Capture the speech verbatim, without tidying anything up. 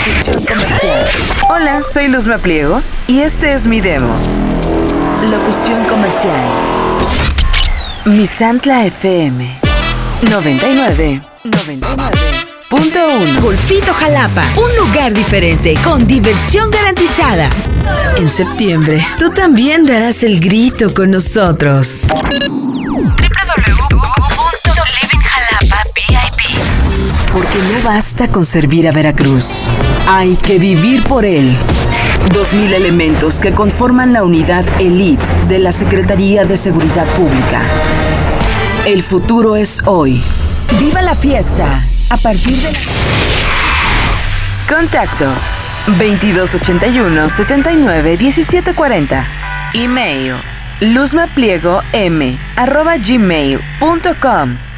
Locución comercial. Hola, soy Luzma Pliego y este es mi demo. Locución comercial. Misantla F M noventa y nueve punto uno. Golfito Jalapa, un lugar diferente con diversión garantizada. En septiembre, tú también darás el grito con nosotros. doble u doble u doble u punto living jalapa V I P. Porque no basta con servir a Veracruz, hay que vivir por él. Dos mil elementos que conforman la unidad Elite de la Secretaría de Seguridad Pública. El futuro es hoy. ¡Viva la fiesta! A partir de... Contacto veintidós ochenta y uno, setenta y nueve, diecisiete cuarenta. Email luzmapliegom arroba gmail punto com.